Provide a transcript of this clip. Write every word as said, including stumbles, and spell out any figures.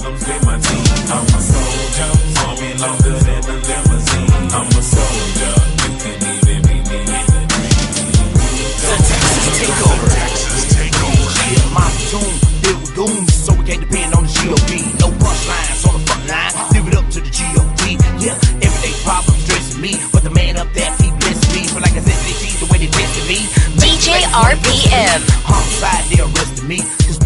problems with my team. I'm a soldier, saw me longer than the limousine. I'm a soldier, you can even meet me in the dream. The Texas takeover. Texas takeover. Yeah, my tune filled with goons, so we can't depend on the G O P. No bus lines on the front line, leave it up to the G O D. Yeah, everyday problems stressing me, but the man up there keep blessing me. But like I said, they see the way they tested me. D J R P M. Homicide, they arrested me. Cause